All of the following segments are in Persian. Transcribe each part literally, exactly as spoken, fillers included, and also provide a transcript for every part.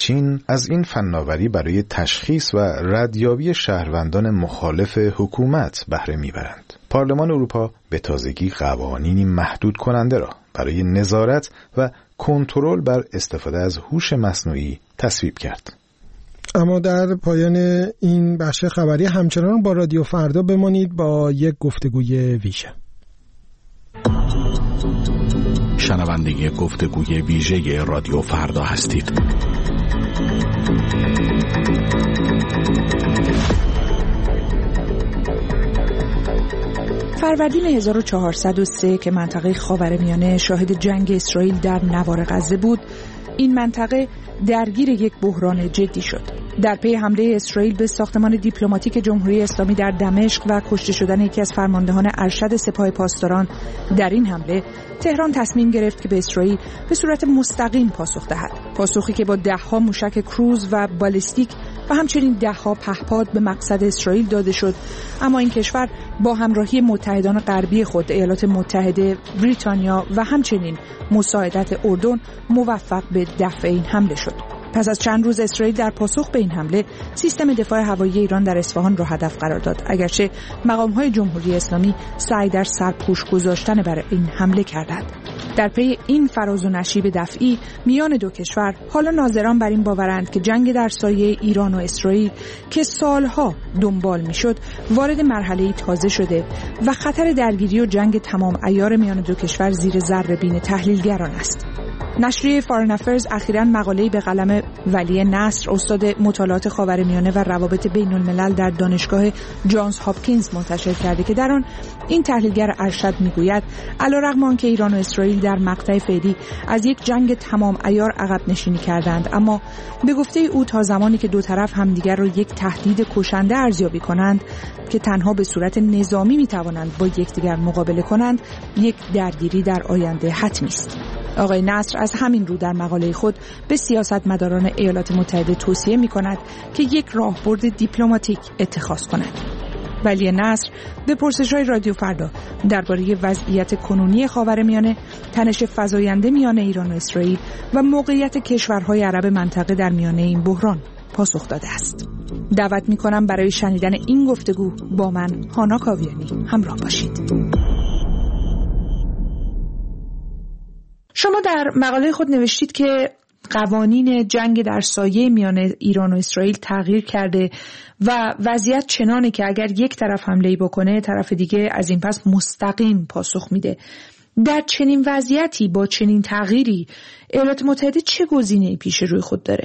چین از این فناوری برای تشخیص و ردیابی شهروندان مخالف حکومت بهره میبرند. پارلمان اروپا به تازگی قوانینی محدود کننده را برای نظارت و کنترل بر استفاده از هوش مصنوعی تصویب کرد. اما در پایان این بخش خبری همچنان با رادیو فردا بمانید با یک گفتگوی ویژه. شنونده گفتگوی ویژه رادیو فردا هستید. فروردین هزار و چهارصد و سه که منطقه خاورمیانه شاهد جنگ اسرائیل در نوار غزه بود، این منطقه درگیر یک بحران جدی شد. در پی حمله اسرائیل به ساختمان دیپلماتیک جمهوری اسلامی در دمشق و کشته شدن یکی از فرماندهان ارشد سپاه پاسداران در این حمله، تهران تصمیم گرفت که به اسرائیل به صورت مستقیم پاسخ دهد. پاسخی که با ده‌ها موشک کروز و بالستیک و همچنین ده‌ها پهپاد به مقصد اسرائیل داده شد، اما این کشور با همراهی متحدان غربی خود ایالات متحده، بریتانیا و همچنین مساعدت اردن موفق به دفع این حمله شد. پس از چند روز اسرائیل در پاسخ به این حمله سیستم دفاع هوایی ایران در اصفهان را هدف قرار داد، اگرچه مقام‌های جمهوری اسلامی سعی در سرپوش گذاشتن بر این حمله کردند. در پی این فراز و نشیب دفعی میان دو کشور، حالا ناظران بر این باورند که جنگ در سایه ایران و اسرائیل که سالها دنبال میشد وارد مرحله‌ای تازه شده و خطر درگیری و جنگ تمام عیار میان دو کشور زیر ذره‌بین تحلیلگران است. نشریه فارن افیرز اخیراً مقاله‌ای به قلم ولی نصر، استاد مطالعات خاورمیانه و روابط بین الملل در دانشگاه جانز هاپکینز منتشر کرده که در آن این تحلیلگر ارشد میگوید علیرغم آنکه ایران و اسرائیل در مقطع فعلی از یک جنگ تمام عیار عقب نشینی کردند، اما به گفته او تا زمانی که دو طرف همدیگر را یک تهدید کشنده ارزیابی کنند که تنها به صورت نظامی میتوانند با یکدیگر مقابله کنند، یک درگیری در آینده حتمی است. آقای نصر از همین رو در مقاله خود به سیاستمداران ایالات متحده توصیه می کند که یک راهبرد دیپلماتیک اتخاذ کنند. ولی نصر به پرسش‌های رادیو فردا درباره وضعیت کنونی خاورمیانه، تنش فزاینده میان ایران و اسرائیل و موقعیت کشورهای عرب منطقه در میانه این بحران پاسخ داده است. دعوت می‌کنم برای شنیدن این گفتگو با من هانا کاویانی همراه باشید. شما در مقاله خود نوشتید که قوانین جنگ در سایه میان ایران و اسرائیل تغییر کرده و وضعیت چنانه که اگر یک طرف حمله‌ای بکنه، طرف دیگه از این پس مستقیم پاسخ میده. در چنین وضعیتی با چنین تغییری ایالات متحده چه گزینه‌ای پیش روی خود داره؟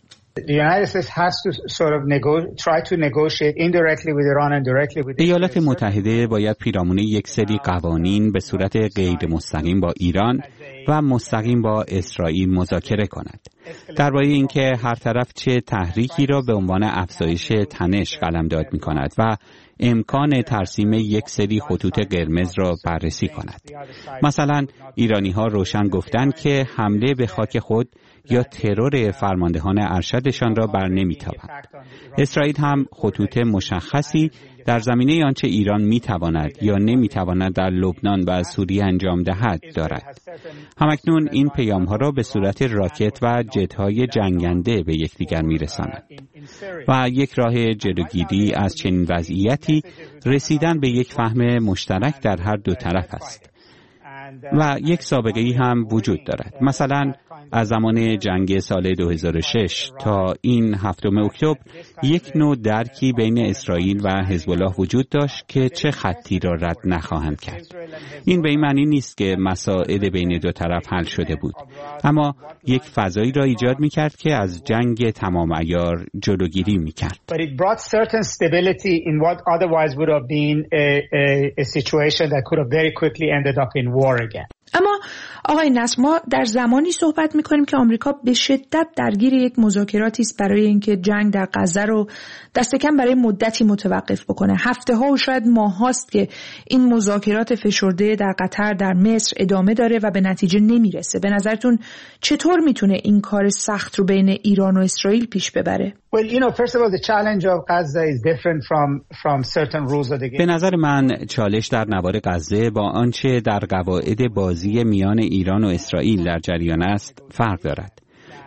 ایالات متحده باید پیرامون یک سری قوانین به صورت غیر مستقیم با ایران و مستقیم با اسرائیل مذاکره کند درباره اینکه هر طرف چه تحریکی را به عنوان افزایش تنش قلمداد می کند و امکان ترسیم یک سری خطوط قرمز را بررسی کند. مثلا ایرانی ها روشن گفتند که حمله به خاک خود یا ترور فرماندهان ارشدشان را بر نمی‌تابد. اسرائیل هم خطوط مشخصی در زمینه آنچه ایران می‌تواند یا نمی‌تواند در لبنان و سوریه انجام دهد دارد. همکنون این پیام‌ها را به صورت راکت و جت‌های جنگنده به یکدیگر می‌رساند. و یک راه جلوگیری از چنین وضعیتی رسیدن به یک فهم مشترک در هر دو طرف است. و یک سابقه‌ای هم وجود دارد. مثلا از زمان جنگ سال دو هزار و شش تا این هفتم اکتبر یک نوع درکی بین اسرائیل و حزب الله وجود داشت که چه خطی را رد نخواهند کرد. این به این معنی نیست که مسائل بین دو طرف حل شده بود، اما یک فضایی را ایجاد می‌کرد که از جنگ تمام عیار جلوگیری می‌کرد. But it brought certain stability in what otherwise would have been a, a, a situation that could have very quickly ended up in war again. اما آقای نصر، ما در زمانی صحبت می‌کنیم که آمریکا به شدت درگیر یک مذاکراتی است برای اینکه جنگ در غزه رو دست کم برای مدتی متوقف بکنه. هفته‌ها و شاید ماه‌هاست که این مذاکرات فشرده در قطر، در مصر ادامه داره و به نتیجه نمیرسه. به نظرتون چطور میتونه این کار سخت رو بین ایران و اسرائیل پیش ببره؟ Well, you know, first of all, the challenge of Gaza is different from from certain rules of the game. به نظر من چالش در نوار غزه با آنچه در قواعد بازی میان ایران و اسرائیل در جریان است فرق دارد.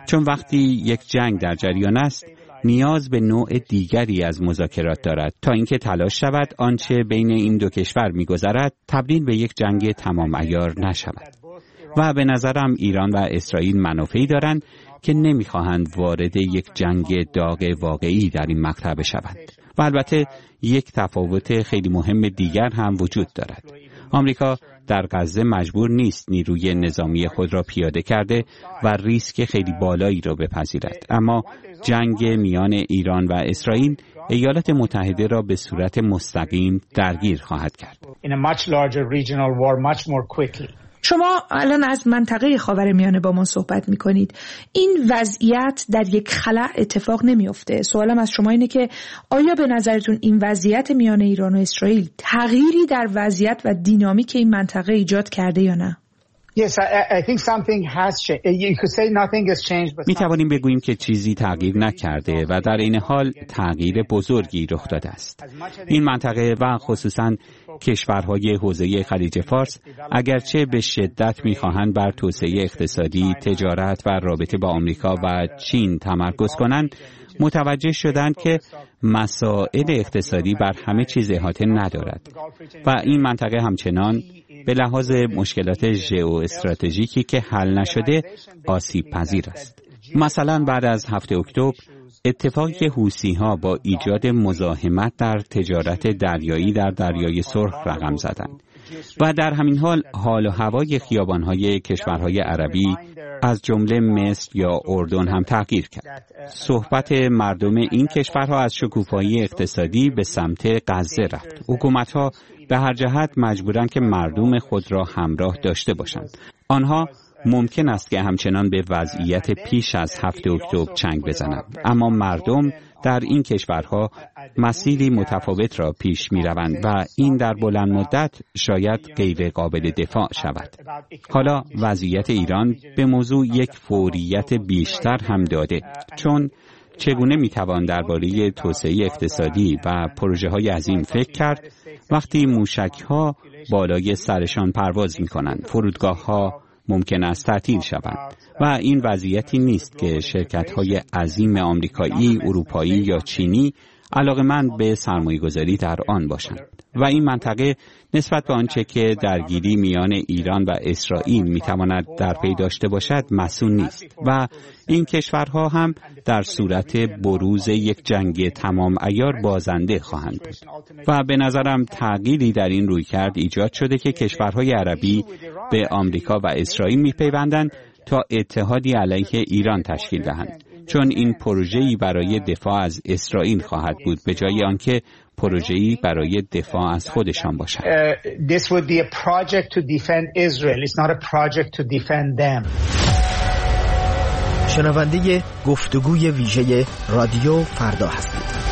چون وقتی یک جنگ در جریان است نیاز به نوع دیگری از مذاکرات دارد تا اینکه تلاش شود آنچه بین این دو کشور می‌گذرد تبدیل به یک جنگ تمام عیار نشود. و به نظرم ایران و اسرائیل منافعی دارند که نمی‌خواهند وارد یک جنگ داغ واقعی در این مقطع بشوند. و البته یک تفاوت خیلی مهم دیگر هم وجود دارد. آمریکا در غزه مجبور نیست نیروی نظامی خود را پیاده کرده و ریسک خیلی بالایی را بپذیرد. اما جنگ میان ایران و اسرائیل ایالات متحده را به صورت مستقیم درگیر خواهد کرد. شما الان از منطقه خاورمیانه با ما صحبت می‌کنید. این وضعیت در یک خلأ اتفاق نمی‌افته. سوالم از شما اینه که آیا به نظرتون این وضعیت میان ایران و اسرائیل تغییری در وضعیت و دینامیک این منطقه ایجاد کرده یا نه؟ Yes, I, I think something has changed. You could say nothing has changed, but می توانیم بگوییم که چیزی تغییر نکرده و در این حال تغییر بزرگی رخ داده است. این منطقه و خصوصاً کشورهای حوزه خلیج فارس اگرچه به شدت می‌خواهند بر توسعه اقتصادی، تجارت و رابطه با آمریکا و چین تمرکز کنند، متوجه شدند که مسائل اقتصادی بر همه چیز احاطه ندارد و این منطقه همچنان به لحاظ مشکلات ژئواستراتژیکی که حل نشده آسیب پذیر است. مثلا بعد از هفته اکتبر اتفاقی که حوثی‌ها با ایجاد مزاحمت در تجارت دریایی در دریای سرخ رقم زدند و در همین حال حال و هوای خیابان‌های کشورهای عربی از جمله مصر یا اردن هم تغییر کرد. صحبت مردم این کشورها از شکوفایی اقتصادی به سمت غزه رفت. حکومت‌ها به هر جهت مجبورند که مردم خود را همراه داشته باشند. آنها ممکن است که همچنان به وضعیت پیش از هفته اکتبر چنگ بزنند، اما مردم در این کشورها مسیری متفاوت را پیش می روند و این در بلند مدت شاید غیر قابل دفاع شود. حالا وضعیت ایران به موضوع یک فوریت بیشتر هم داده، چون چگونه می توان درباره توسعه اقتصادی و پروژه های عظیم فکر کرد وقتی موشک ها بالای سرشان پرواز می کنند، فرودگاه ها ممکن است تعطیل شوند و این وضعیتی نیست که شرکت‌های عظیم آمریکایی، اروپایی یا چینی علاقه‌مند به سرمایه‌گذاری در آن باشند و این منطقه نسبت به آنچه که درگیری میان ایران و اسرائیل می‌تواند در پی داشته باشد مسئول نیست و این کشورها هم در صورت بروز یک جنگ تمام عیار بازنده خواهند بود و به نظرم تغییری در این رویکرد ایجاد شده که کشورهای عربی به آمریکا و اسرائیل می‌پیوندند تا اتحادی علیه ایران تشکیل دهند، چون این پروژه‌ای برای دفاع از اسرائیل خواهد بود به جای آنکه پروژه‌ای برای دفاع از خودشان باشد. Uh, this would be a project to defend Israel. It's not a project to defend them. شنونده گفتگوی ویژه رادیو فردا هستید.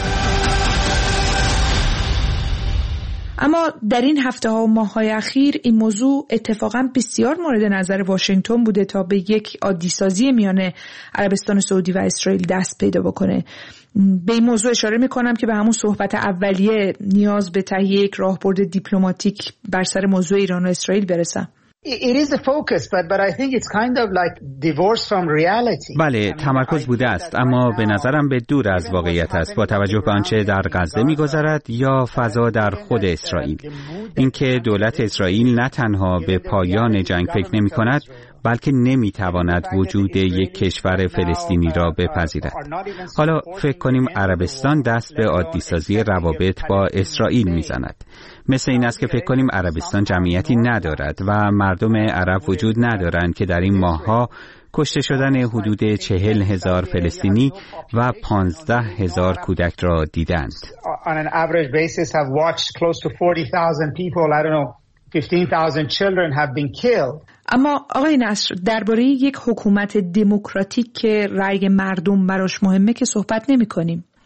اما در این هفته ها و ماه های اخیر این موضوع اتفاقا بسیار مورد نظر واشنگتن بوده تا به یک عادیسازی میان عربستان سعودی و اسرائیل دست پیدا بکنه. به این موضوع اشاره میکنم که به همون صحبت اولیه نیاز به تهیه یک راهبرد دیپلماتیک بر سر موضوع ایران و اسرائیل برسم. It is the focus, but but I think it's kind of like divorce from reality. بله، تمرکز بوده است، اما به نظرم به دور از واقعیت است با توجه به آنچه در غزه می‌گذرد یا فضا در خود اسرائیل. اینکه دولت اسرائیل نه تنها به پایان جنگ فکر نمی‌کند، بلکه نمی‌تواند وجود یک کشور فلسطینی را بپذیرد. حالا فکر کنیم عربستان دست به عادی‌سازی روابط با اسرائیل می‌زند. مثل این است که فکر کنیم عربستان جمعیتی ندارد و مردم عرب وجود ندارند که در این ماه‌ها کشته شدن حدود چهل هزار فلسطینی و پانزده هزار کودک را دیدند. On an average basis have watched close to forty thousand people, I don't know, fifteen thousand children have been killed. اما آقای نصر درباره یک حکومت دموکراتیک که رأی مردم براش مهمه که صحبت نمی کنیم.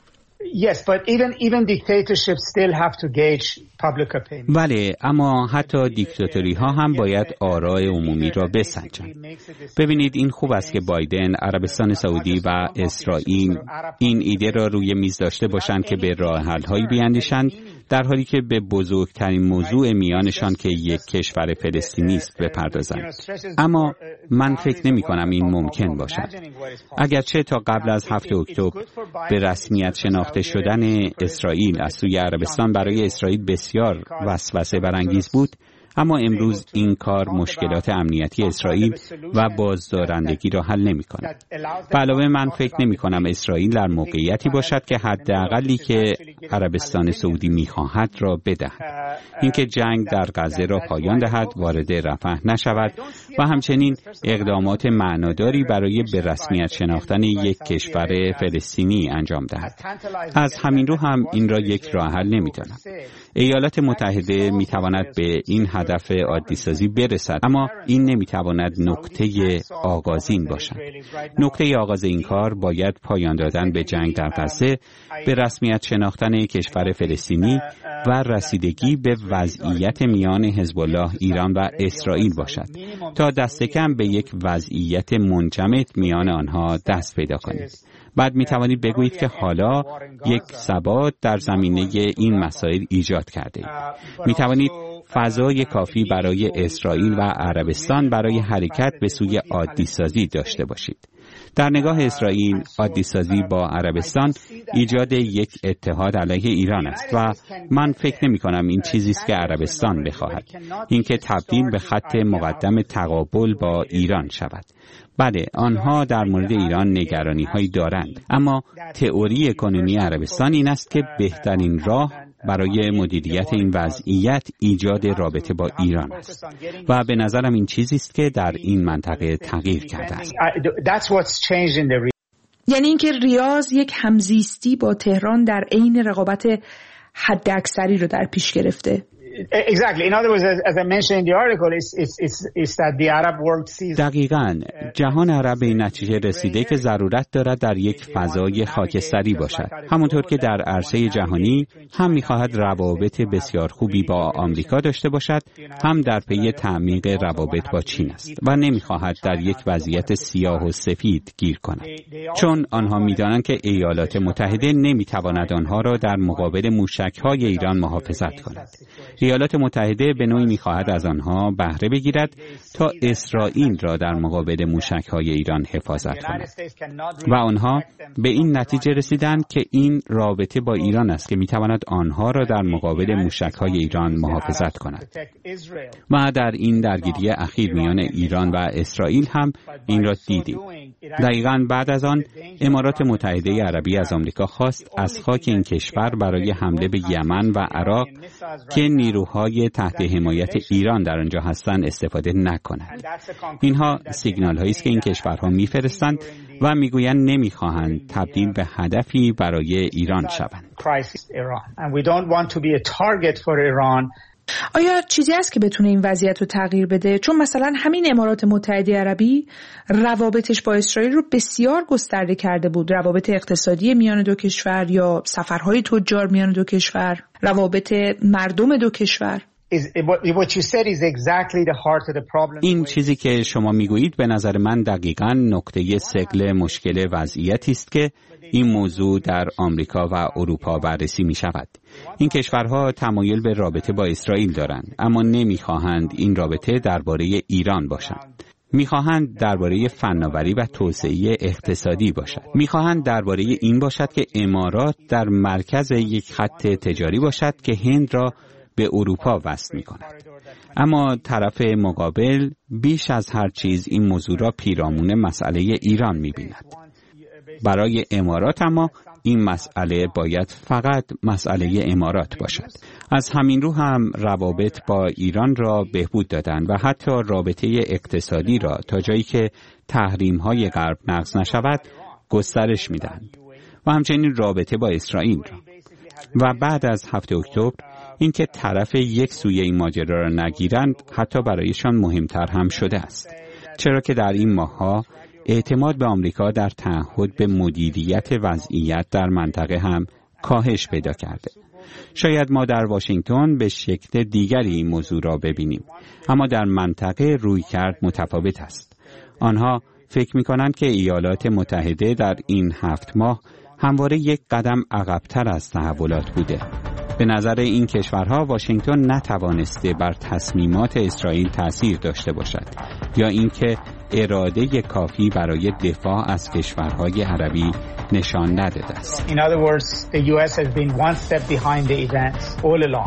Yes, but even even dictatorships still have to gauge public opinion. بله، اما حتی دیکتاتوری ها هم باید آراء عمومی را بسنجند. ببینید، این خوب است که بایدن، عربستان سعودی و اسرائیل این ایده را روی میز داشته باشند که به راه حل هایی بیاندیشند، در حالی که به بزرگترین موضوع میانشان که یک کشور فلسطینی است بپردازند. اما من فکر نمی کنم این ممکن باشد. اگرچه تا قبل از هفته اکتبر به رسمیت شناخته شدن اسرائیل از سوی عربستان برای اسرائیل بسیار وسوسه برانگیز بود، اما امروز این کار مشکلات امنیتی اسرائیل و بازدارندگی را حل نمی کند. به علاوه من فکر نمی کنم اسرائیل در موقعیتی باشد که حداقلی که عربستان سعودی می خواهد را بدهد. اینکه جنگ در غزه را پایان دهد، وارد رفح نشود و همچنین اقدامات معناداری برای به رسمیت شناختن یک کشور فلسطینی انجام دهد. از همین رو هم این را یک راه حل نمی دانم. ایالات متحده می تواند به این هدف عادی سازی برسد، اما این نمی تواند نقطه آغازین باشد. نقطه آغاز این کار باید پایان دادن به جنگ در غزه، به رسمیت شناختن کشور فلسطینی و رسیدگی به وضعیت میان حزب الله، ایران و اسرائیل باشد تا دست کم به یک وضعیت منجمد میان آنها دست پیدا کنید. بعد می توانید بگویید که حالا یک ثبات در زمینه این مسائل ایجاد کرده اید. می توانید فضای کافی برای اسرائیل و عربستان برای حرکت به سوی عادی سازی داشته باشید. در نگاه اسرائیل، عادی سازی با عربستان ایجاد یک اتحاد علیه ایران است و من فکر نمی کنم این چیزی است که عربستان بخواهد، اینکه تبدیل به خط مقدم تقابل با ایران شود. بله، آنها در مورد ایران نگرانی هایی دارند، اما تئوری کنونی عربستان این است که بهترین راه برای مدیریت این وضعیت ایجاد رابطه با ایران است و به نظرم این چیزی است که در این منطقه تغییر کرده است. یعنی اینکه ریاض یک همزیستی با تهران در عین رقابت حداکثری رو در پیش گرفته. Exactly. In other words, as I mentioned in the article, it's, it's, it's, it's that the Arab world sees... دقیقاً. جهان عرب به این نتیجه رسیده که ضرورت دارد در یک فضای خاکستری باشد. همونطور که در عرصه جهانی هم می‌خواهد روابط بسیار خوبی با آمریکا داشته باشد، هم در پی تعمیق روابط با چین است و نمی‌خواهد در یک وضعیت سیاه و سفید گیر کند. چون آنها می‌دانند که ایالات متحده نمی‌تواند آنها را در مقابل موشک‌های ایران محافظت کند. ایالات متحده به نوعی می‌خواهد از آنها بهره بگیرد تا اسرائیل را در مقابل موشک‌های ایران حفاظت کند. و آنها به این نتیجه رسیدند که این رابطه با ایران است که می‌تواند آنها را در مقابل موشک‌های ایران محافظت کند. و در این درگیری اخیر میان ایران و اسرائیل هم این را دیدیم. دقیقاً بعد از آن امارات متحده عربی از آمریکا خواست از خاک این کشور برای حمله به یمن و عراق که نیروهای تحت حمایت ایران در آنجا هستند استفاده نکنند. اینها سیگنال هایی است که این کشورها میفرستند و میگویند نمیخواهند تبدیل به هدفی برای ایران شوند. آیا چیزی هست که بتونه این وضعیت رو تغییر بده؟ چون مثلا همین امارات متحده عربی روابطش با اسرائیل رو بسیار گسترده کرده بود، روابط اقتصادی میان دو کشور یا سفرهای تجار میان دو کشور، روابط مردم دو کشور. این چیزی که شما میگویید به نظر من دقیقاً نقطه ثقل مشکل وضعیتی است که این موضوع در آمریکا و اروپا بررسی می شود. این کشورها تمایل به رابطه با اسرائیل دارند، اما نمیخواهند این رابطه درباره ایران باشند. میخواهند درباره فناوری و توسعه اقتصادی باشد. میخواهند درباره این باشد که امارات در مرکز یک خط تجاری باشد که هند را به اروپا وصل می‌کند. اما طرف مقابل بیش از هر چیز این موضوع را پیرامون مسئله ایران می‌بیند. برای امارات اما این مسئله باید فقط مسئله امارات باشد. از همین رو هم روابط با ایران را بهبود دادند و حتی رابطه اقتصادی را تا جایی که تحریم‌های غرب نقض نشود گسترش می‌دهند و همچنین رابطه با اسرائیل را. و بعد از هفته اکتبر اینکه طرف یک سوی این ماجرا را نگیرند حتی برایشان مهمتر هم شده است، چرا که در این ماه‌ها اعتماد به آمریکا در تعهد به مدیریت وضعیت در منطقه هم کاهش پیدا کرده. شاید ما در واشنگتن به شکل دیگری این موضوع را ببینیم، اما در منطقه رویکرد متفاوت است. آنها فکر می‌کنند که ایالات متحده در این هفت ماه همواره یک قدم عقب‌تر از تحولات بوده. به نظر این کشورها واشنگتن نتوانسته بر تصمیمات اسرائیل تأثیر داشته باشد یا اینکه اراده کافی برای دفاع از کشورهای عربی نشان نداده است. In other words, the U S has been one step behind the events all along.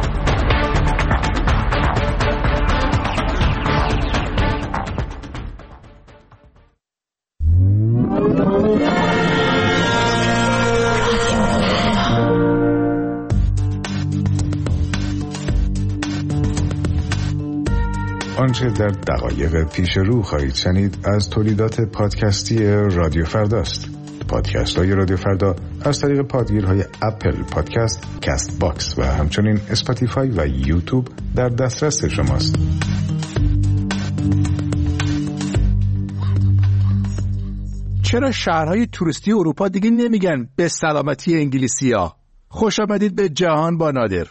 آنچه در دقایق پیش رو خواهید شنید از تولیدات پادکستی رادیو فرداست. پادکست های رادیو فردا از طریق پادگیرهای اپل پادکست، کست باکس و همچنین اسپاتیفای و یوتیوب در دسترس شماست. چرا شهرهای توریستی اروپا دیگه نمیگن به سلامتی انگلیسی‌ها؟ خوش آمدید به جهان با نادر.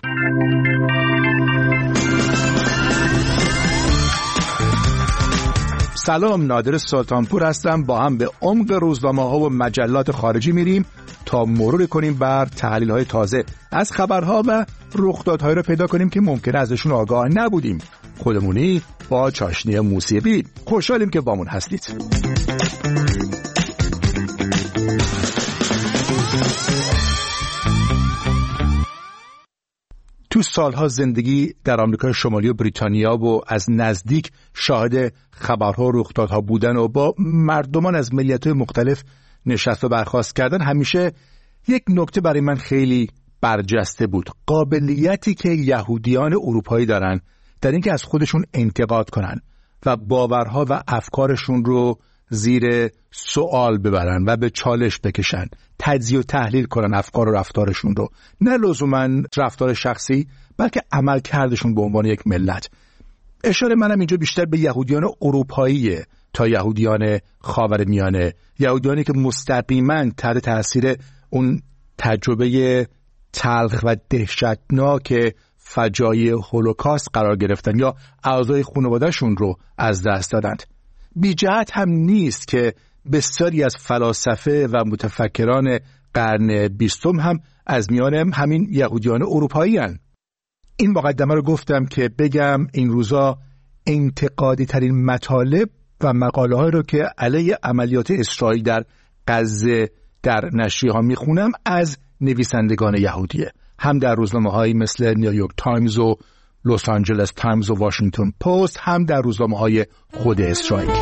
سلام، نادر سلطانپور هستم. با هم به عمق روزنامه‌ها و مجلات خارجی میریم تا مرور کنیم بر تحلیل‌های تازه از خبرها و رخدادهایی رو پیدا کنیم که ممکنه ازشون آگاه نبودیم. خودمونی با چاشنی موسیقی. خوشحالیم که بامون هستید. تو سالها زندگی در آمریکای شمالی و بریتانیا و از نزدیک شاهد خبرها و رخدادها بودن و با مردمان از ملیت‌های مختلف نشست و برخاست کردن همیشه یک نکته برای من خیلی برجسته بود: قابلیتی که یهودیان اروپایی دارن در اینکه از خودشون انتقاد کنن و باورها و افکارشون رو زیر سوال ببرن و به چالش بکشن، تجزیه و تحلیل کنن افکار و رفتارشون رو، نه لزوماً رفتار شخصی بلکه عمل کردشون به عنوان یک ملت. اشاره منم اینجا بیشتر به یهودیان اروپاییه تا یهودیان خاورمیانه، یهودیانی که مستقیماً تحت تاثیر اون تجربه تلخ و دهشتناک فجایع هولوکاست قرار گرفتن یا اعضای خانواده‌شون رو از دست دادند. بی جهت هم نیست که بسیاری از فلاسفه و متفکران قرن بیستم هم از میان همین یهودیان اروپایی هستند. این مقدمه رو گفتم که بگم این روزا انتقادی ترین مطالب و مقاله های رو که علیه عملیات اسرائیل در غزه در نشریه ها میخونم از نویسندگان یهودیه، هم در روزنامه هایی مثل نیویورک تایمز و لس آنجلس تایمز و واشنگتن پست، هم در روزنامه های خود اسرائیل.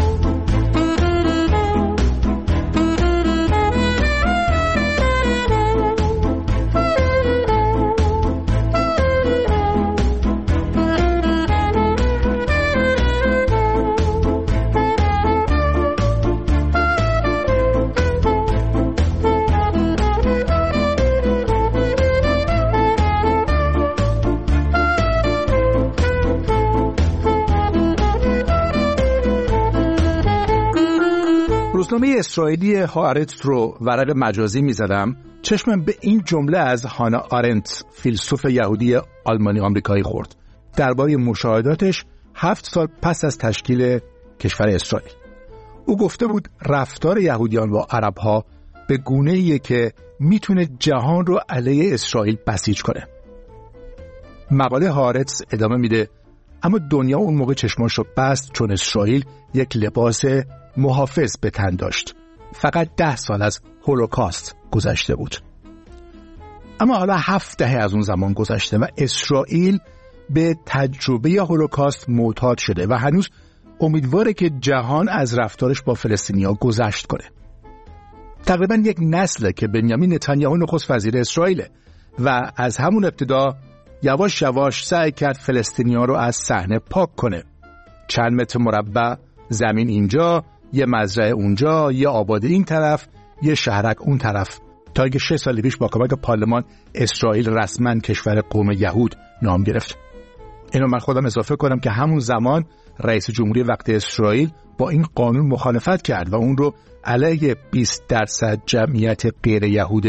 روزنامه اسرائیلی هآرتز رو ورق مجازی می‌زدم، چشمم به این جمله از هانا آرنت، فیلسوف یهودی آلمانی آمریکایی خورد درباره مشاهداتش هفت سال پس از تشکیل کشور اسرائیل. او گفته بود رفتار یهودیان با عرب‌ها به گونه‌ایه که میتونه جهان رو علیه اسرائیل بسیج کنه. مقاله هآرتز ادامه میده: اما دنیا اون موقع چشماشو بست چون اسرائیل یک لباس محافظ به تن داشت. فقط ده سال از هولوکاست گذشته بود. اما حالا هفت دهه از اون زمان گذشته و اسرائیل به تجربه هولوکاست معتاد شده و هنوز امیدواره که جهان از رفتارش با فلسطینی‌ها گذشت کنه. تقریبا یک نسله که بنیامین نتانیاهو نخست وزیر اسرائیله و از همون ابتدا یواش یواش سعی کرد فلسطینی‌ها رو از صحنه پاک کنه. چند متر مربع زمین اینجا، یه مزرعه اونجا، یه آباد این طرف، یه شهرک اون طرف، تا اینکه شش سال پیش با کمک پارلمان اسرائیل رسما کشور قوم یهود نام گرفت. اینو من خودم اضافه کنم که همون زمان رئیس جمهوری وقت اسرائیل با این قانون مخالفت کرد و اون رو علیه بیست درصد جمعیت غیر یهود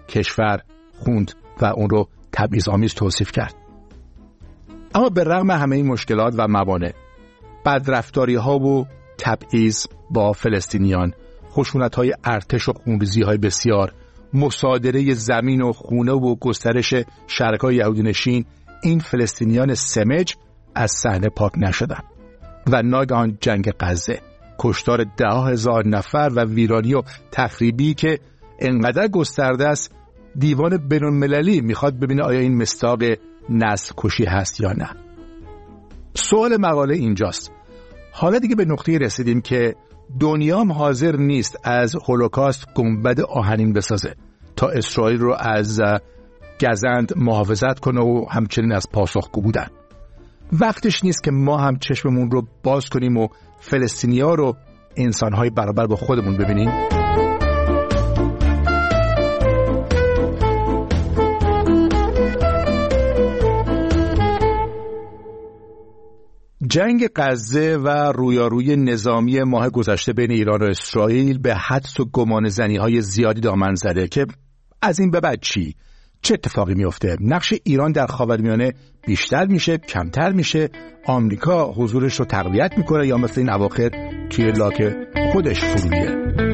کشور خوند و اون رو تبعیض‌آمیز توصیف کرد. اما به رغم همه این مشکلات و موانع، بدرفتاری‌ها و تبعیض با فلسطینیان، خشونت‌های ارتش و خونریزی‌های بسیار، مصادره زمین و خونه و گسترش شرکای یهودی‌نشین، این فلسطینیان سمج از صحنه پاک نشدند و ناگهان جنگ غزه، کشتار ده هزار نفر و ویرانی و تخریبی که انقدر گسترده است دیوان بین‌المللی میخواد ببینه آیا این مصداق نسل کشی هست یا نه. سوال مقاله اینجاست، حالا دیگه به نقطه رسیدیم که دنیام حاضر نیست از هولوکاست گنبد آهنین بسازه تا اسرائیل رو از گزند محافظت کنه و همچنین از پاسخگو بودن. وقتش نیست که ما هم چشممون رو باز کنیم و فلسطینی‌ها رو انسان‌های برابر با خودمون ببینیم؟ جنگ غزه و رویاروی نظامی ماه گذشته بین ایران و اسرائیل به حدس و گمانه‌زنی‌های زیادی دامن زده که از این به بعد چی؟ چه اتفاقی میفته؟ نقش ایران در خاورمیانه بیشتر میشه، کمتر میشه؟ آمریکا حضورش رو تقویت میکنه یا مثل این اواخر توی لاک خودش فرویه؟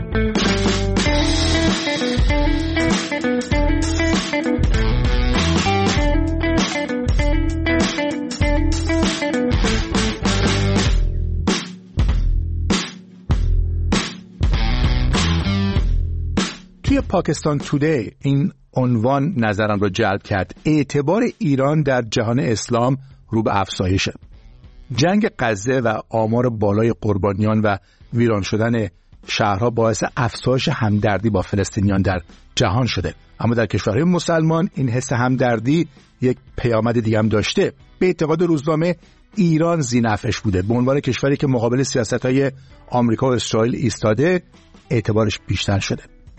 توی پاکستان تودی این عنوان نظرم رو جلب کرد: اعتبار ایران در جهان اسلام رو به افزایشه. جنگ غزه و آمار بالای قربانیان و ویران شدن شهرها باعث افزایش همدردی با فلسطینیان در جهان شده، اما در کشورهای مسلمان این حس همدردی یک پیامد دیگه هم داشته. به اعتقاد روزنامه ایران ذی‌نفعش بوده. به عنوان کشوری که مقابل سیاست‌های آمریکا و اسرائیل ایستاده اعتبارش بیشتر شده.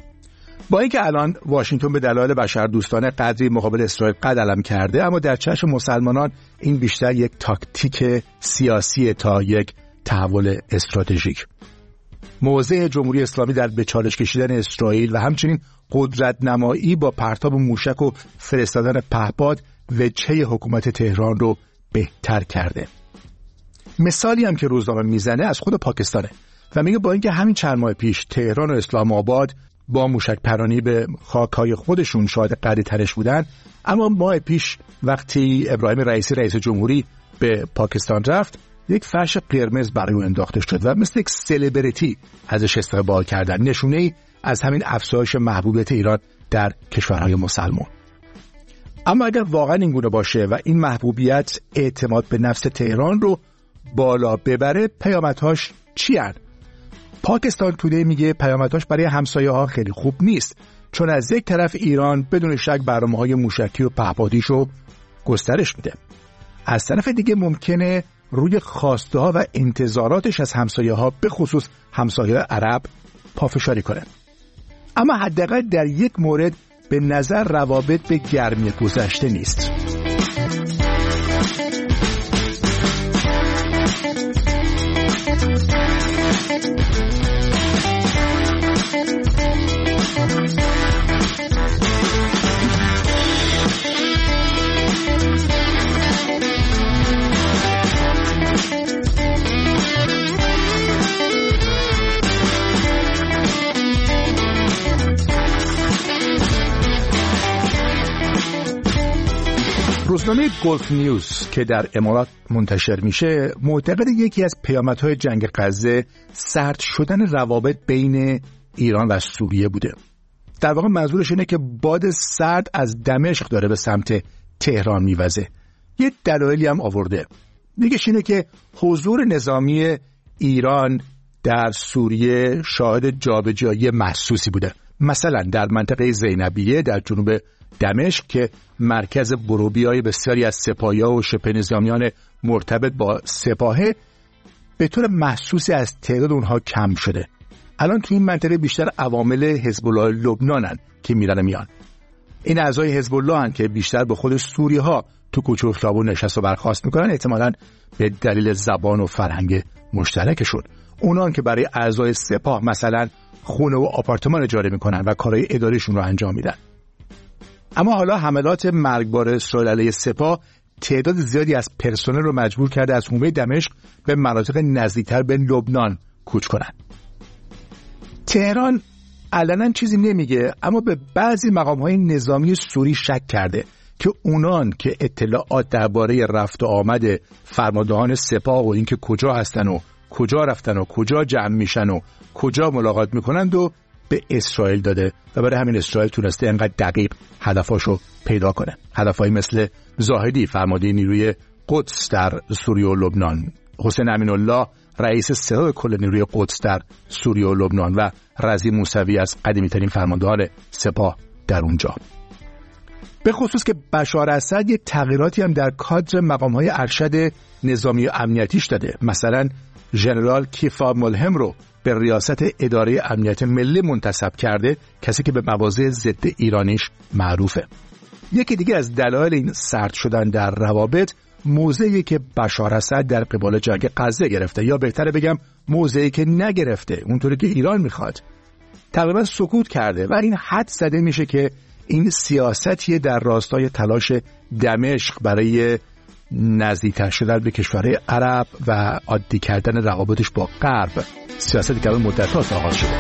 با اینکه الان واشنگتن به دلایل بشردوستانه قدری مقابل اسرائیل قد علم کرده، اما در چشم مسلمانان این بیشتر یک تاکتیک سیاسی تا یک تحول استراتژیک. موضع جمهوری اسلامی در به چالش کشیدن اسرائیل و همچنین قدرت نمایی با پرتاب موشک و فرستادن پهپاد وجهه حکومت تهران رو بهتر کرده. مثالی هم که روزنامه میزنه از خود پاکستانه و میگه با اینکه همین چند ماه پیش تهران و اسلام آباد با موشک پرانی به خاک‌های خودشون شاهد قدری ترش بودن، اما ماه پیش وقتی ابراهیم رئیسی رئیس جمهوری به پاکستان رفت یک فرش قرمز برای اون انداخته شد و مثل یک سلبریتی ازش استقبال کردن، نشونه‌ای از همین افزایش محبوبیت ایران در کشورهای مسلمان. اما اگر واقعا این گونه باشه و این محبوبیت اعتماد به نفس تهران رو بالا ببره، پیامدهاش چی هست؟ پاکستان تودی میگه پیامدهاش برای همسایه‌ها خیلی خوب نیست، چون از یک طرف ایران بدون شک برنامه‌های موشکی و پهپادیشو گسترش میده، از طرف دیگه ممکنه روی خواسته‌ها و انتظاراتش از همسایه‌ها به خصوص همسایه عرب پافشاری کنه. اما حداقل در یک مورد به نظر روابط به گرمی گذشته نیست. روزنامه گلف نیوز که در امارات منتشر میشه معتقد یکی از پیامدهای جنگ غزه سرد شدن روابط بین ایران و سوریه بوده. در واقع منظورش اینه که باد سرد از دمشق داره به سمت تهران میوزه. یه دلایلی هم آورده. میگهش اینه که حضور نظامی ایران در سوریه شاهد جابجایی محسوسی بوده. مثلا در منطقه زینبیه در جنوب دمشق که مرکز بروبیای بسیاری از سپاهی‌ها و شبه نظامیان مرتبط با سپاهه، به طور محسوسی از تعداد اونها کم شده. الان تو این منطقه بیشتر عوامل حزب الله لبنانن که میرن میان. این اعضای حزب الله هن که بیشتر به خود سوری ها تو کوچه و خیابون نشست و برخاست میکنن، احتمالاً به دلیل زبان و فرهنگ مشترکشون. اونان که برای اعضای سپاه مثلا خونه و آپارتمان اجاره میکنن و کارهای اداریشون رو انجام میدن. اما حالا حملات مرگبار اسرائیل علیه سپاه تعداد زیادی از پرسنل رو مجبور کرده از حومه دمشق به مناطق نزدیکتر به لبنان کوچ کنند. تهران علنا چیزی نمیگه، اما به بعضی مقام‌های نظامی سوری شک کرده که اونان که اطلاعات درباره رفت و آمد فرماندهان سپاه و اینکه کجا هستن و کجا رفتن و کجا جمع میشن و کجا ملاقات میکنند و به اسرائیل داده و برای همین اسرائیل تونسته انقدر دقیق هدفاشو پیدا کنه. هدفایی مثل زاهدی فرمانده نیروی قدس در سوریه و لبنان، حسین امین‌الله رئیس ستاد کل نیروی قدس در سوریه و لبنان و رضی موسوی از قدیمی‌ترین فرماندهان سپاه در اونجا. به خصوص که بشار اسد یه تغییراتی هم در کادر مقام‌های ارشد نظامی و امنیتیش داده. مثلا ژنرال کیفا ملهم رو به ریاست اداره امنیت ملی منتصب کرده، کسی که به مواضع ضد ایرانیش معروفه. یکی دیگه از دلایل این سرد شدن در روابط موضعی که بشار اسد در قبال جنگ غزه گرفته، یا بهتره بگم موضعی که نگرفته اونطوری که ایران میخواد. تقریبا سکوت کرده و این حد زده میشه که این سیاستیه در راستای تلاش دمشق برای نزدیکتر شدن به کشورهای عرب و عادی کردن روابطش با غرب، سیاستی که مدت‌هاست آغاز شده.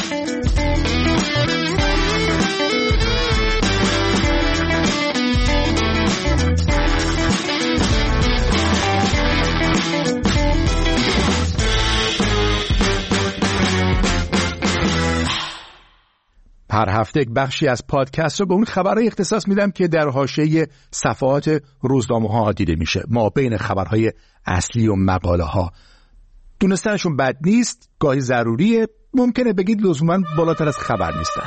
هر هفته یک بخشی از پادکست رو به اون خبرهای اختصاص میدم که در حاشیه صفحات روزنامه‌ها دیده میشه، ما بین خبرهای اصلی و مقاله ها. دونستنشون بد نیست، گاهی ضروریه، ممکنه بگید لزوماً بالاتر از خبر نیستن.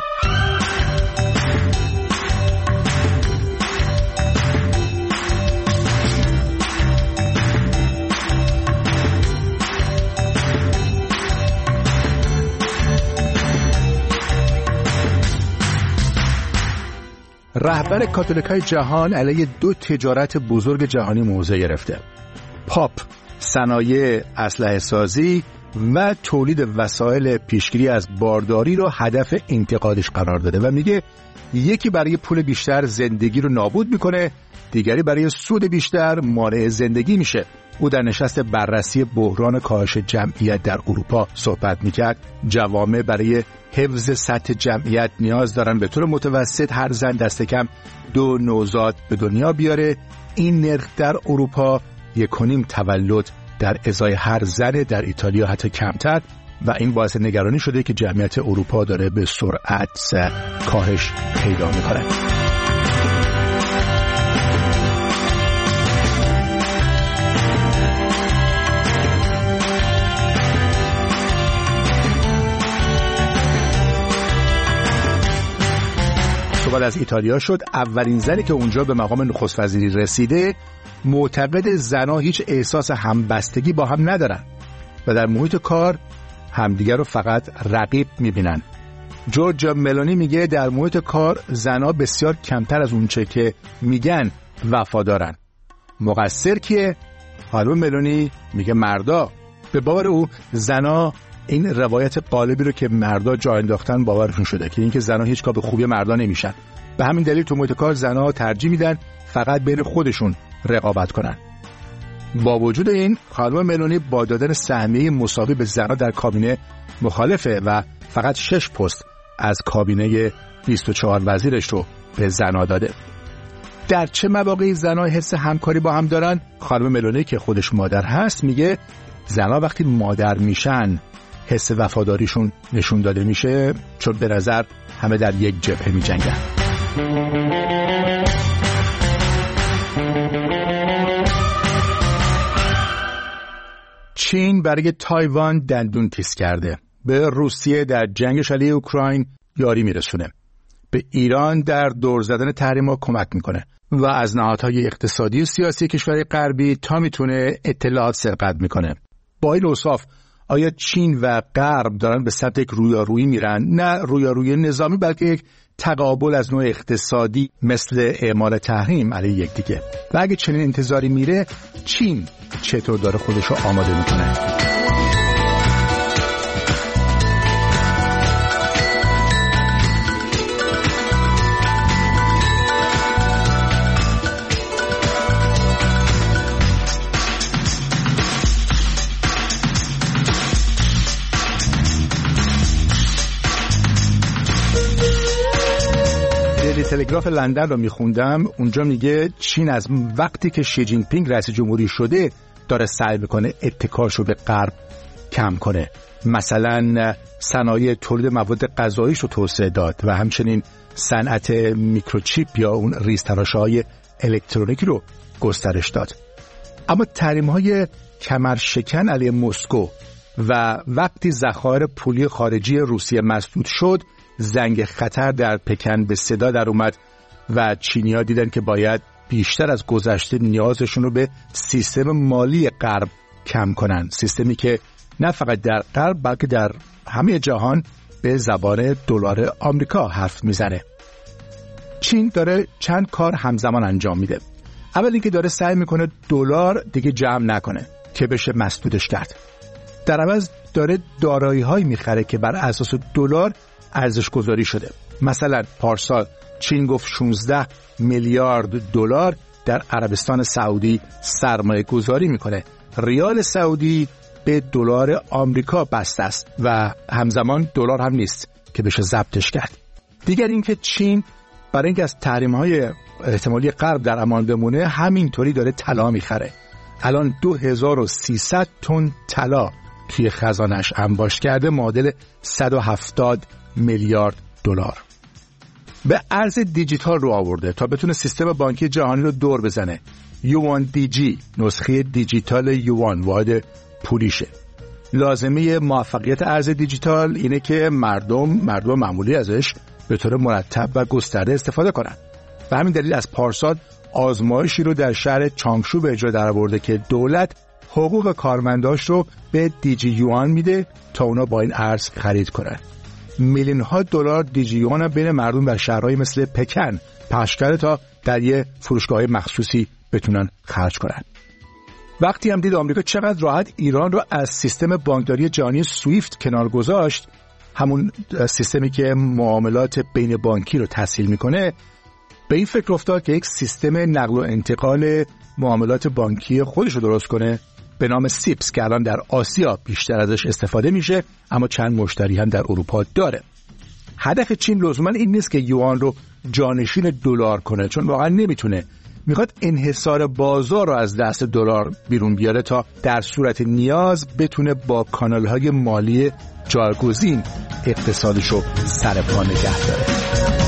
رهبر کاتولیکای جهان علیه دو تجارت بزرگ جهانی موضع گرفته: پاپ، صنایع اسلحه سازی و تولید وسایل پیشگیری از بارداری رو هدف انتقادش قرار داده و میگه یکی برای پول بیشتر زندگی رو نابود میکنه، دیگری برای سود بیشتر مانع زندگی میشه. او در نشست بررسی بحران کاهش جمعیت در اروپا صحبت میکرد. جوامع برای حفظ سطح جمعیت نیاز دارن به طور متوسط هر زن دست کم دو نوزاد به دنیا بیاره. این نرخ در اروپا یک و نیم تولد در ازای هر زن، در ایتالیا حتی کمتر، و این باعث نگرانی شده که جمعیت اروپا داره به سرعت کاهش پیدا میکنه. بعد از ایتالیا شد اولین زنی که اونجا به مقام نخست وزیری رسیده. معتقد زنها هیچ احساس همبستگی با هم ندارن و در محیط کار همدیگر رو فقط رقیب میبینن. جورجیا ملونی میگه در محیط کار زنها بسیار کمتر از اونچه که میگن وفادارن. مقصر کیه؟ خانم ملونی میگه مردا. به باور او زنها این روایت قالبی رو که مردا جا انداختن باورشون شده که اینکه زنها هیچ کار به خوبی مردا نمیشن. به همین دلیل تو محیط کار زنها ترجیح میدن فقط بین خودشون رقابت کنن. با وجود این خانم ملونی با دادن سهمیه مساوی به زنها در کابینه مخالفه و فقط شش پست از کابینه بیست و چهار وزیرش رو به زنها داده. در چه مواقعی زنها حس همکاری با هم دارن؟ خانم ملونی که خودش مادر هست میگه زنها وقتی مادر میشن حس وفاداریشون نشون داده میشه، چون به نظر همه در یک جبهه می جنگن. چین برای تایوان دندون تیز کرده. به روسیه در جنگش علیه اوکراین یاری میرسونه. به ایران در دور زدن تحریم‌ها کمک میکنه و از نهادهای اقتصادی و سیاسی کشورهای غربی تا میتونه اطلاعات سرقت میکنه. با این اوصاف آیا چین و غرب دارن به سمت یک رویارویی میرن؟ نه رویارویی نظامی، بلکه یک تقابل از نوع اقتصادی مثل اعمال تحریم علیه یکدیگه. و اگه چنین انتظاری میره، چین چطور داره خودشو آماده میکنه؟ تلگراف لندن رو میخوندم، اونجا میگه چین از وقتی که شی جین پینگ رئیس جمهوری شده داره سعی میکنه اتکاش رو به غرب کم کنه. مثلا صنایع تولید مواد غذاییش رو توسعه داد و همچنین صنعت میکروچیپ یا اون ریزتراشه‌های الکترونیکی رو گسترش داد. اما تحریم‌های کمرشکن علیه مسکو و وقتی ذخایر پولی خارجی روسیه مسدود شد، زنگ خطر در پکن به صدا در اومد و چینی‌ها دیدن که باید بیشتر از گذشته نیازشون رو به سیستم مالی غرب کم کنن، سیستمی که نه فقط در غرب بلکه در همه جهان به زبان دلار آمریکا حرف میزنه. چین داره چند کار همزمان انجام میده. اول اینکه داره سعی میکنه دلار دیگه جمع نکنه که بشه مسدودش کرد. در عوض داره دارایی‌هایی میخره که بر اساس دلار ارزش گذاری شده. مثلا پارسال چین گفت شانزده میلیارد دلار در عربستان سعودی سرمایه گذاری میکنه. ریال سعودی به دلار آمریکا بسته است و همزمان دلار هم نیست که بشه ضبطش کرد. دیگر اینکه چین برای اینکه از تحریم‌های احتمالی غرب در امان بمونه همینطوری داره طلا میخره. الان دو هزار و سیصد تن طلا توی خزانش انباشت کرده، معادل صد و هفتاد میلیارد دلار. به ارز دیجیتال رو آورده تا بتونه سیستم بانکی جهانی رو دور بزنه. یوان دی جی نسخه دیجیتال یوان واحد پولیشه. لازمه موفقیت ارز دیجیتال اینه که مردم مردم معمولی ازش به طور مرتب و گسترده استفاده کنن. و همین دلیل از پارسال آزمایشی رو در شهر چانگشو به اجرا درآورده که دولت حقوق کارمنداش رو به دیجی یوان میده تا اونا با این ارز خرید کنن. میلیون ها دلار دیجی یوان بین مردم در شهرهای مثل پکن پخش کرده تا در یه فروشگاه مخصوصی بتونن خرج کنن. وقتی هم دید آمریکا چقدر راحت ایران رو از سیستم بانکداری جهانی سویفت کنار گذاشت، همون سیستمی که معاملات بین بانکی رو تسهیل میکنه، به این فکر افتاد که یک سیستم نقل و انتقال معاملات بانکی خودش رو درست کنه به نام سیپس که الان در آسیا بیشتر ازش استفاده میشه، اما چند مشتری هم در اروپا داره. هدف چین لزوما این نیست که یوان رو جانشین دلار کنه، چون واقعا نمیتونه. میخواد انحصار بازار رو از دست دلار بیرون بیاره تا در صورت نیاز بتونه با کانال‌های مالی جایگزین اقتصادش رو سر پا نگه داره.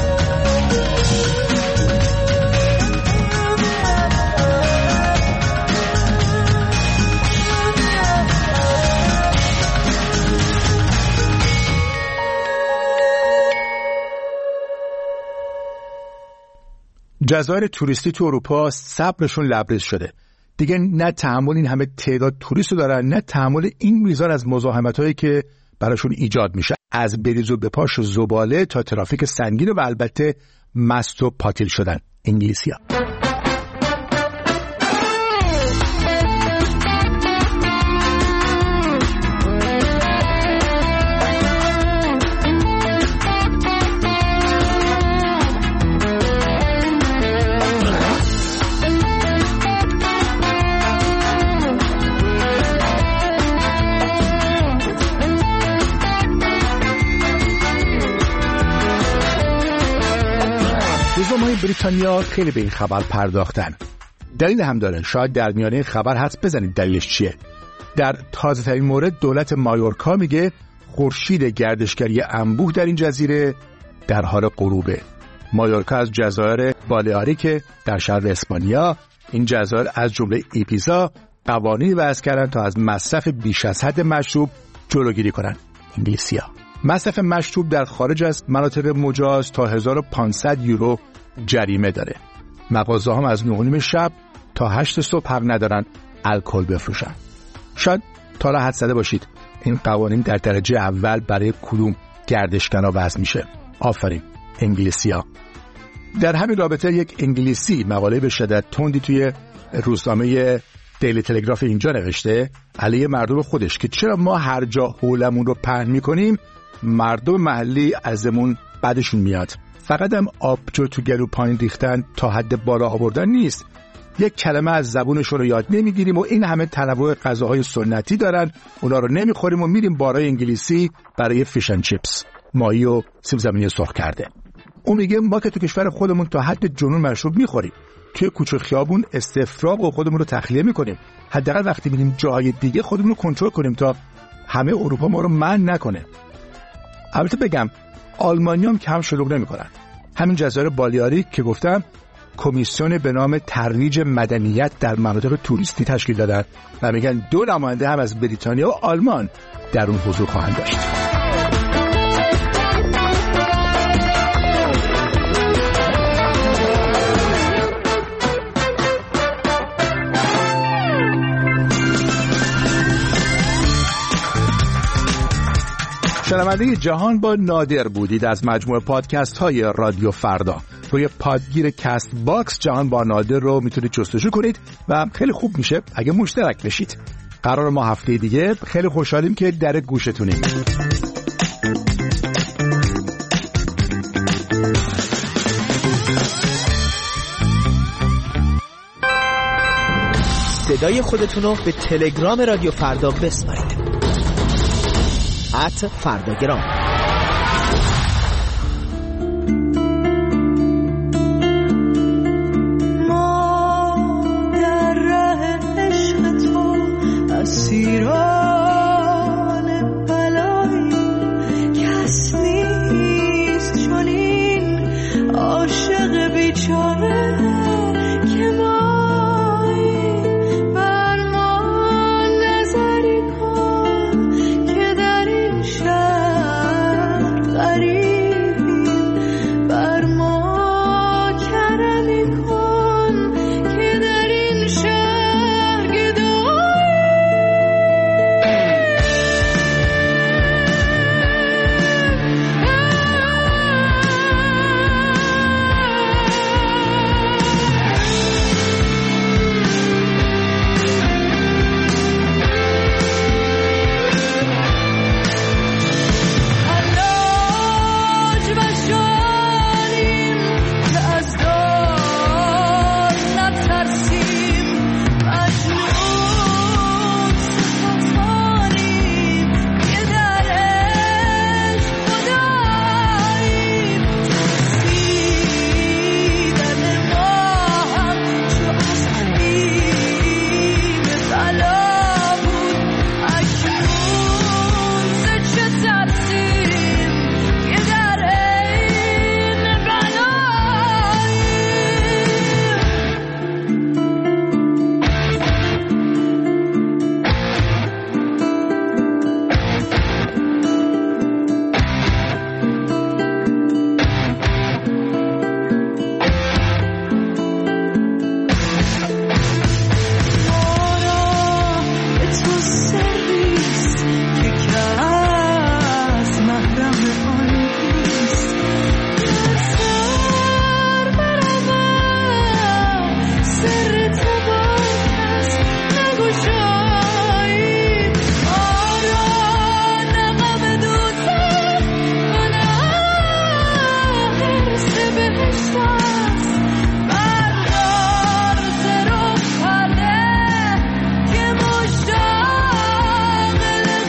جزایر توریستی تو اروپا صبرشون لبریز شده. دیگه نه تحمل این همه تعداد توریست رو دارن، نه تحمل این میزان از مزاحمتایی که براشون ایجاد میشه، از بریز و بپاش و زباله تا ترافیک سنگین و البته مست و پاتیل شدن. انگلیسی‌ها روزنامه‌های بریتانیا خیلی به این خبر پرداختن. دلیل هم داره. شاید در میانه خبر حدس بزنید دلیلش چیه. در تازه ترین مورد دولت مایورکا میگه خورشید گردشگری انبوه در این جزیره در حال غروبه. مایورکا از جزایر بالئاریک در شرق اسپانیا، این جزایر از جمله ایبیزا قوانینی وضع کردن تا از مصرف بیش از حد مشروب جلوگیری کنن. انگلیسی‌ها مصرف مشروب در خارج از مناطق مجاز تا هزار و پانصد یورو جریمه داره. مغازه هم از نه و نیم شب تا هشت صبح حق ندارن الکل بفروشن. شاید تا حالا حد زده باشید این قوانین در درجه اول برای کدوم گردشگرا وضع میشه. آفرین انگلیسی‌ها. در همین رابطه یک انگلیسی مقاله به شدت تندی توی روزنامه دیلی تلگراف اینجا نوشته علیه مردم خودش که چرا ما هر جا حولمون رو پهن میکنیم مردم محلی ازمون بعدشون میاد. فقط هم آبجو تو گلو پایین ریختن تا حد بالا آوردن نیست. یک کلمه از زبونشون رو یاد نمیگیریم و این همه تنوع غذاهای سنتی دارن، اونا رو نمیخوریم و میریم بارای انگلیسی برای فیش اند چیپس، ماهی و سیب زمینی سرخ کرده. اون میگه ما که تو کشور خودمون تا حد جنون مشروب میخوریم، توی کوچه خیابون استفراغ و خودمون رو تخلیه میکنیم، حداقل وقتی میریم جای دیگه خودمون رو کنترل کنیم تا همه اروپا ما رو منع نکنه. البته بگم آلمانی هم کم شلوغ نمیکنن. همین جزایر بالیاریک که گفتم کمیسیون به نام ترویج مدنیت در مناطق توریستی تشکیل دادن و میگن دو نماینده هم از بریتانیا و آلمان در اون حضور خواهند داشت. شنونده جهان با نادر بودید از مجموعه پادکست های رادیو فردا. روی پادگیر کست باکس جهان با نادر رو میتونید جستجو کنید و خیلی خوب میشه اگه مشترک بشید. قرار ما هفته دیگه خیلی خوشحالیم که در گوشتونیم. صدای خودتون رو به تلگرام رادیو فردا بسپارید. ات فرداگرام. ما در ره عشق تو اسیران بلایی، کس نیست چنین عاشق بیچاره که مایی بر ما نظری کن که در این شهر غریبیم، بر ما کرمی کن که در این شهر گداییم. حلاج و جانیم که از دار نترسیم، مجنون ستانیم که در عشق خداییم. رسیدن ما هم چو از بیم بلا بود، اکنون ز چه ترسیم که در عین بلاییم. ما را به تو سریست که کس محرم آن نیست، سر برآور سر تو با کس نگشایی. ما را نه غم دوزخ و نه حرص بهشت است، بردار ز رخ پرده که مشتاق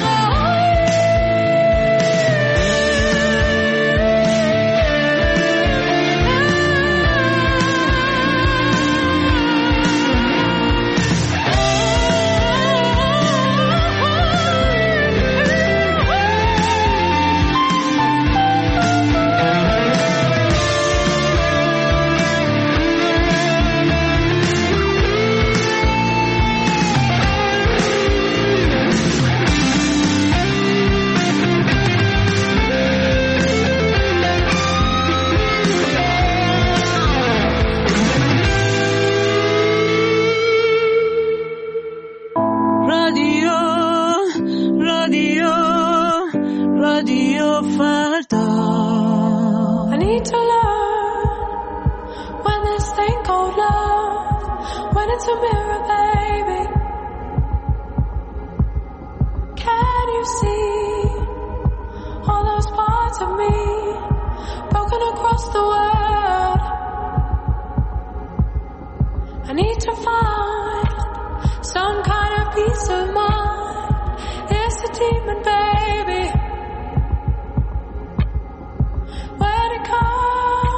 رادیو رادیو رادیو فردا. I need to learn when this thing called love, when it's a mirror, baby. Can you see all those parts of me broken across the world? I need to find some kind of peace of mind. It's a demon, baby. Where'd it come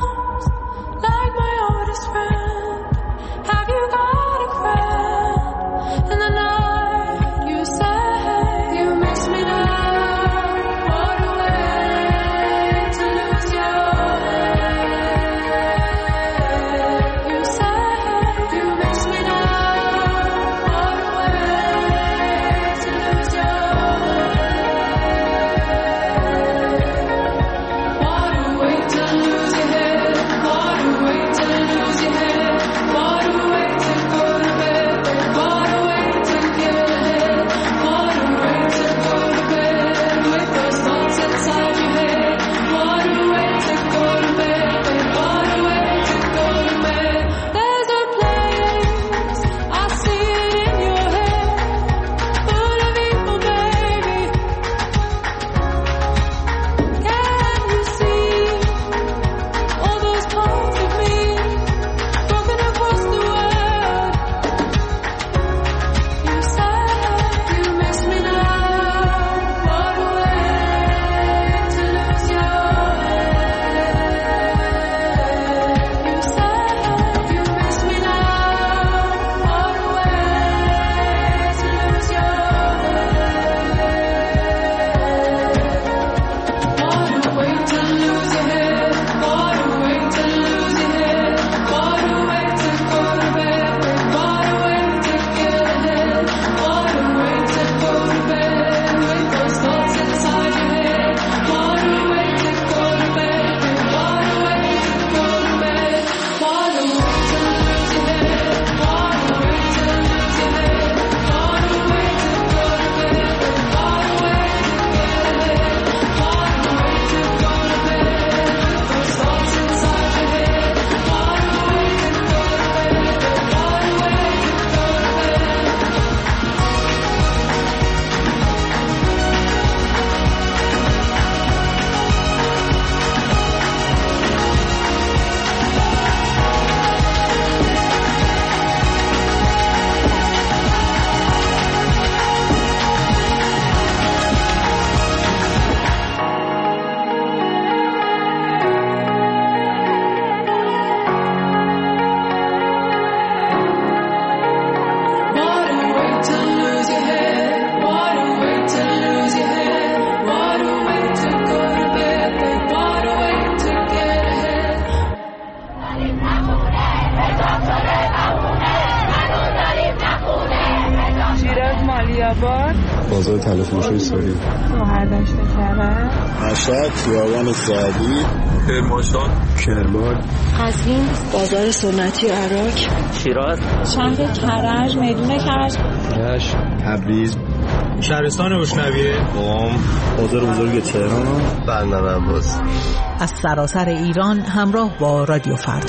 آباد، بازار تلفروشی سوری، شهردشت کرج، مشهد، خیابان سعدی، کرمانشاه، کرمان، قزوین، بازار سنتی عراق، شیراز، شهر کرج، میدون کرج، رشت، تبریز، شهرستان روشنویه، قم، بازار بزرگ تهران، بندر عباس. از سراسر ایران همراه با رادیو فردا.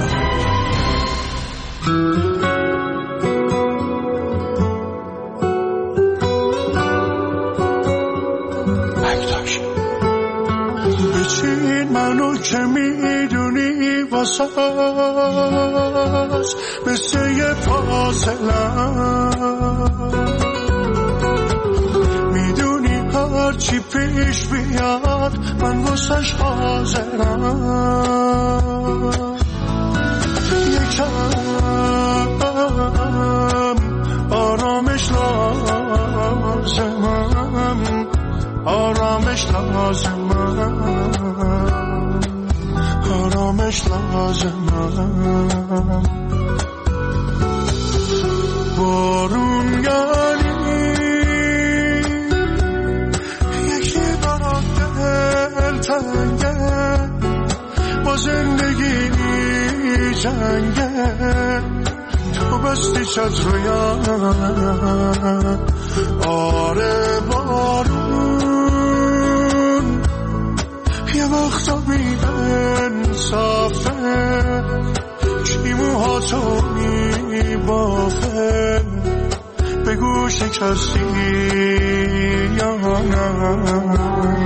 بچین منو که میدونی واساس مثل یه فاصلم، میدونی هرچی پیش بیاد من واسش حاضرم. یکم آرامش لازمم، آرامش لازمم، آرامش لازمم. بارون یعنی یکی برام دلتنگه، با زندگی جنگه، تو بستی چت رویم. آره بارون یه وقتا بی انصافه، چی موهاتو میبافه، بگو شکستی یا نه.